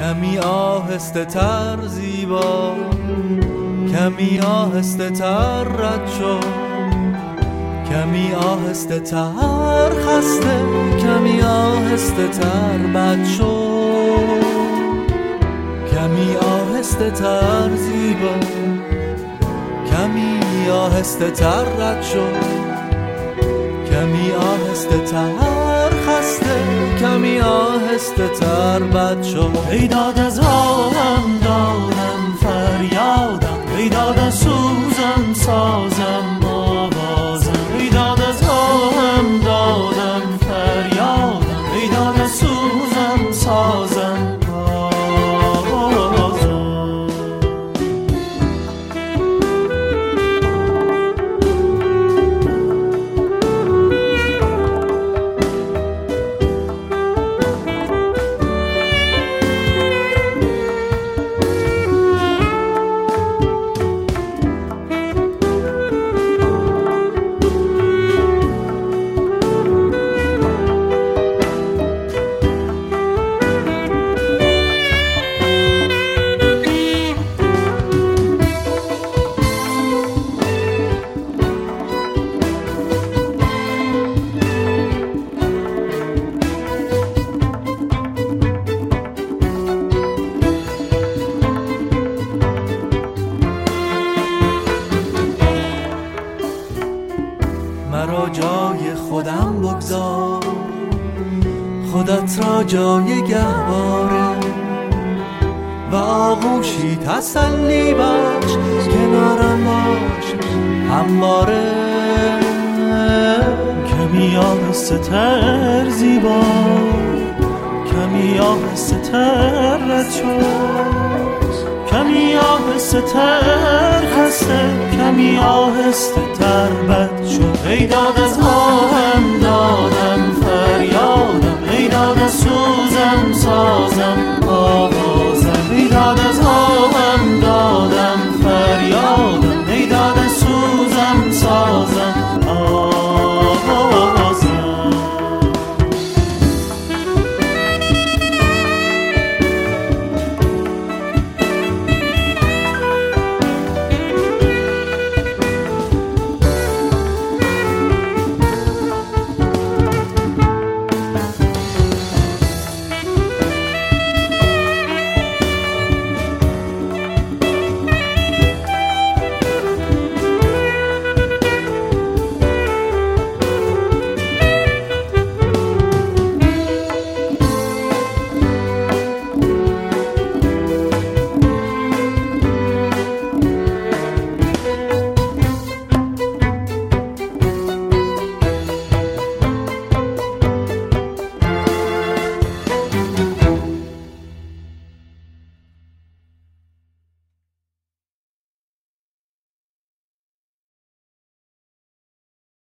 کمی آهسته تر زیبا، کمی آهسته تر رد شو، کمی آهسته تر خسته، کمی آهسته تر بد شو، کمی آهسته تر زیبا، کمی آهسته تر رد شو، کمی آهسته تر خسته، کمی آهسته تر بد شو. ای داد از آهم دادم فریادم، ای داد از سوزم سازم آوازم، ای داد از آهم دادم فریادم، ای داد از سوزم سازم مرا جای خودم بگذار، خودت را جای گهواره و آغوشی تسلی بخش، کنارم باش همواره. کمی آهسته تر زیبا، کمی آهسته تر رد شو، کمی آهسته تر خسته، کمی آهسته تر بد شو. ای داد از آهم دادم